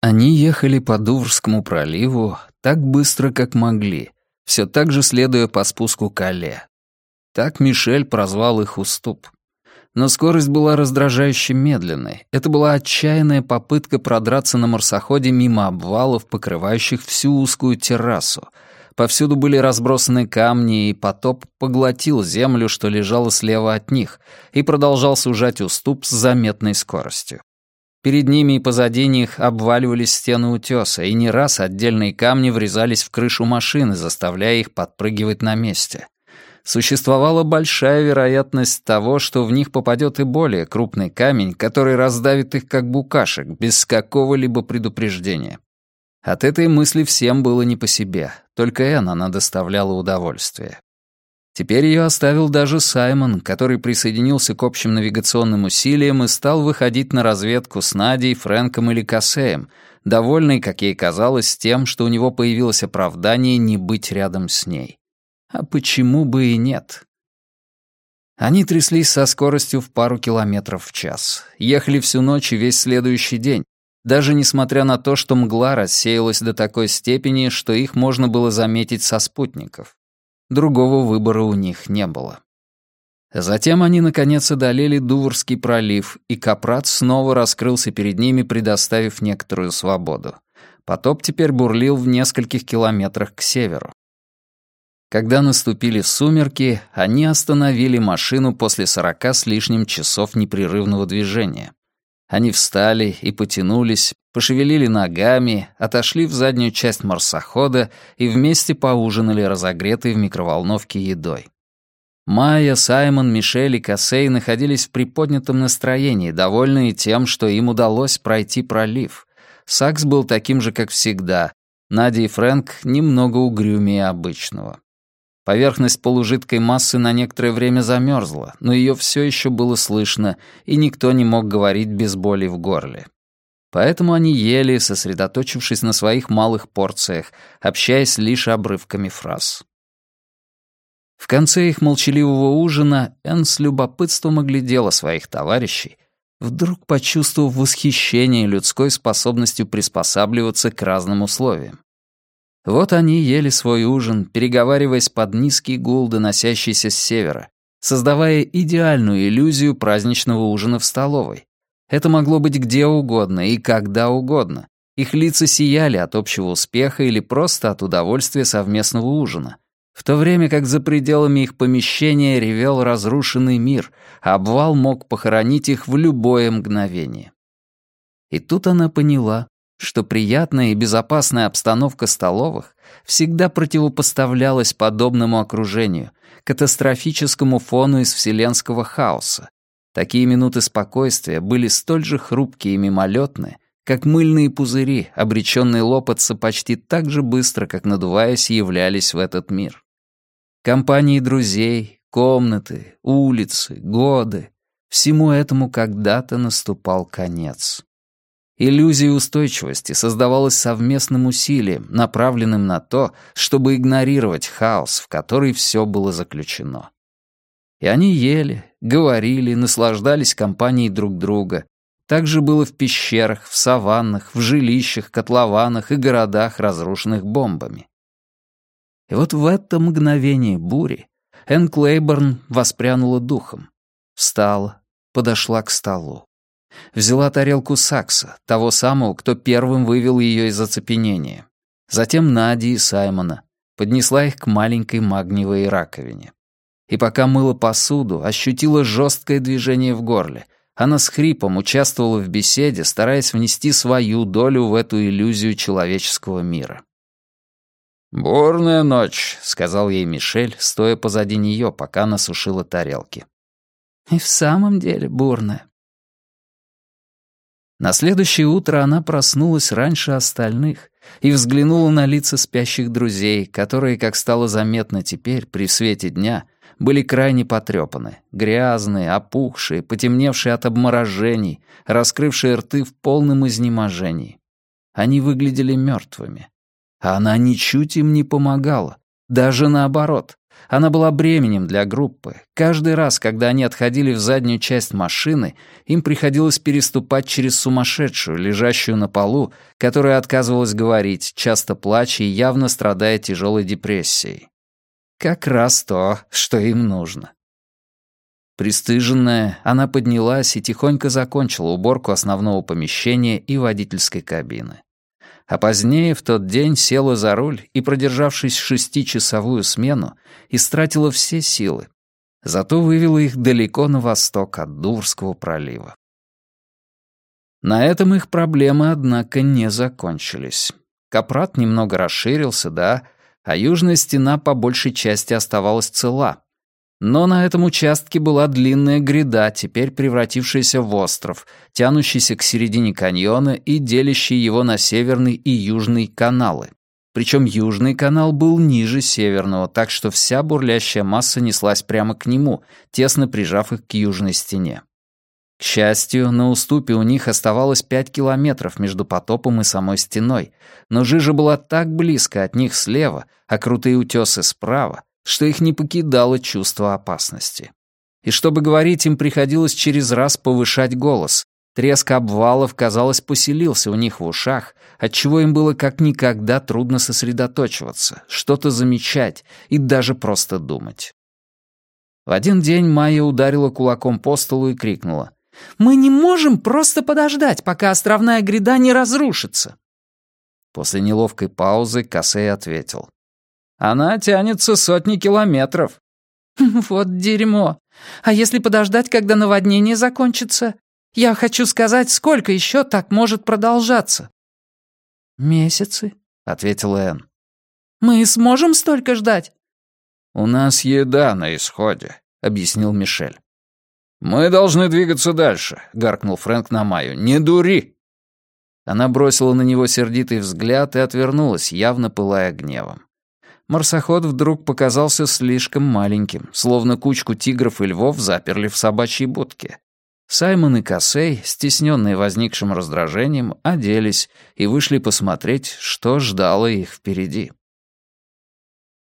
Они ехали по Дуврскому проливу так быстро, как могли, все так же следуя по спуску Кале. Так Мишель прозвал их уступ. Но скорость была раздражающе медленной. Это была отчаянная попытка продраться на марсоходе мимо обвалов, покрывающих всю узкую террасу. Повсюду были разбросаны камни, и потоп поглотил землю, что лежало слева от них, и продолжал сужать уступ с заметной скоростью. Перед ними и позади них обваливались стены утеса, и не раз отдельные камни врезались в крышу машины, заставляя их подпрыгивать на месте. Существовала большая вероятность того, что в них попадет и более крупный камень, который раздавит их как букашек, без какого-либо предупреждения. От этой мысли всем было не по себе, только Энн она доставляла удовольствие. Теперь ее оставил даже Саймон, который присоединился к общим навигационным усилиям и стал выходить на разведку с Надей, Фрэнком или Кассеем, довольный, как ей казалось, тем, что у него появилось оправдание не быть рядом с ней. А почему бы и нет? Они тряслись со скоростью в пару километров в час. Ехали всю ночь и весь следующий день, даже несмотря на то, что мгла рассеялась до такой степени, что их можно было заметить со спутников. Другого выбора у них не было. Затем они, наконец, одолели Дуврский пролив, и Капрат снова раскрылся перед ними, предоставив некоторую свободу. Потоп теперь бурлил в нескольких километрах к северу. Когда наступили сумерки, они остановили машину после 40 с лишним часов непрерывного движения. Они встали и потянулись, пошевелили ногами, отошли в заднюю часть марсохода и вместе поужинали разогретой в микроволновке едой. Майя, Саймон, Мишель и Кассей находились в приподнятом настроении, довольные тем, что им удалось пройти пролив. Сакс был таким же, как всегда. Надя и Фрэнк немного угрюмее обычного. Поверхность полужидкой массы на некоторое время замерзла, но ее все еще было слышно, и никто не мог говорить без боли в горле. Поэтому они ели, сосредоточившись на своих малых порциях, общаясь лишь обрывками фраз. В конце их молчаливого ужина Энн с любопытством оглядела своих товарищей, вдруг почувствовав восхищение людской способностью приспосабливаться к разным условиям. Вот они ели свой ужин, переговариваясь под низкий гул, доносящийся с севера, создавая идеальную иллюзию праздничного ужина в столовой. Это могло быть где угодно и когда угодно. Их лица сияли от общего успеха или просто от удовольствия совместного ужина, в то время как за пределами их помещения ревел разрушенный мир, а обвал мог похоронить их в любое мгновение. И тут она поняла, что приятная и безопасная обстановка столовых всегда противопоставлялась подобному окружению, катастрофическому фону из вселенского хаоса. Такие минуты спокойствия были столь же хрупкие и мимолетные, как мыльные пузыри, обреченные лопаться почти так же быстро, как, надуваясь, являлись в этот мир. Компании друзей, комнаты, улицы, годы — всему этому когда-то наступал конец. Иллюзия устойчивости создавалась совместным усилием, направленным на то, чтобы игнорировать хаос, в который все было заключено. И они ели, говорили, наслаждались компанией друг друга. Так же было в пещерах, в саваннах, в жилищах, котлованах и городах, разрушенных бомбами. И вот в это мгновение бури Энн Клейборн воспрянула духом. Встала, подошла к столу. Взяла тарелку Сакса, того самого, кто первым вывел ее из оцепенения. Затем Нади и Саймона. Поднесла их к маленькой магниевой раковине. И пока мыла посуду, ощутила жесткое движение в горле. Она с хрипом участвовала в беседе, стараясь внести свою долю в эту иллюзию человеческого мира. «Бурная ночь», — сказал ей Мишель, стоя позади нее, пока она сушила тарелки. «И в самом деле бурная». На следующее утро она проснулась раньше остальных и взглянула на лица спящих друзей, которые, как стало заметно теперь, при свете дня, были крайне потрепаны, грязные, опухшие, потемневшие от обморожений, раскрывшие рты в полном изнеможении. Они выглядели мертвыми. А она ничуть им не помогала, даже наоборот. Она была бременем для группы. Каждый раз, когда они отходили в заднюю часть машины, им приходилось переступать через сумасшедшую, лежащую на полу, которая отказывалась говорить, часто плача и явно страдая тяжелой депрессией. Как раз то, что им нужно. Пристыженная, она поднялась и тихонько закончила уборку основного помещения и водительской кабины. А позднее в тот день села за руль и, продержавшись 6-часовую смену, истратила все силы. Зато вывела их далеко на восток от Дуврского пролива. На этом их проблемы, однако, не закончились. Капрат немного расширился, да, а южная стена по большей части оставалась цела. Но на этом участке была длинная гряда, теперь превратившаяся в остров, тянущийся к середине каньона и делящий его на северный и южный каналы. Причем южный канал был ниже северного, так что вся бурлящая масса неслась прямо к нему, тесно прижав их к южной стене. К счастью, на уступе у них оставалось 5 километров между потопом и самой стеной, но жижа была так близко от них слева, а крутые утесы справа, что их не покидало чувство опасности. И чтобы говорить, им приходилось через раз повышать голос. Треск обвалов, казалось, поселился у них в ушах, отчего им было как никогда трудно сосредоточиваться, что-то замечать и даже просто думать. В один день Майя ударила кулаком по столу и крикнула: «Мы не можем просто подождать, пока островная гряда не разрушится!» После неловкой паузы Кассей ответил: «Она тянется сотни километров». «Вот дерьмо. А если подождать, когда наводнение закончится? Я хочу сказать, сколько еще так может продолжаться?» «Месяцы», — ответила Энн. «Мы сможем столько ждать?» «У нас еда на исходе», — объяснил Мишель. «Мы должны двигаться дальше», — гаркнул Фрэнк на Майю. «Не дури!» Она бросила на него сердитый взгляд и отвернулась, явно пылая гневом. Марсоход вдруг показался слишком маленьким, словно кучку тигров и львов заперли в собачьей будке. Саймон и Кассей, стесненные возникшим раздражением, оделись и вышли посмотреть, что ждало их впереди.